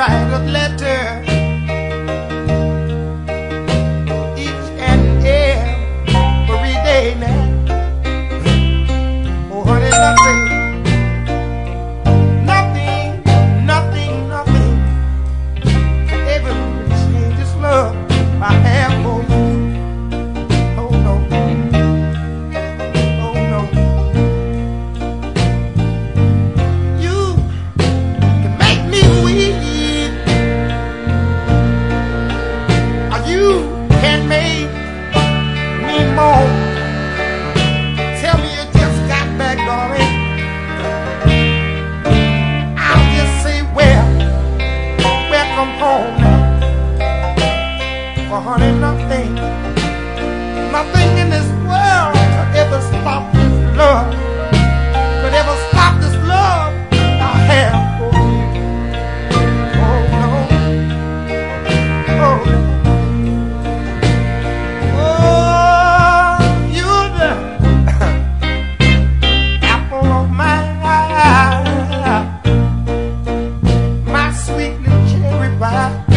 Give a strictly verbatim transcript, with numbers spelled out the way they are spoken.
write a letter each and every day now. Oh, honey, nothing, nothing, nothing, nothing could ever change this love I have for you. Oh no, oh no. You can make me weep, or you can make me moan. Tell me you just got back, darling. I'll just say, well, welcome home now. For honey, nothing, nothing in this world could ever stop this love, could ever stop this love I have for you. Oh no, oh no. Oh, you're the apple of my eye, my sweet little cherry pie.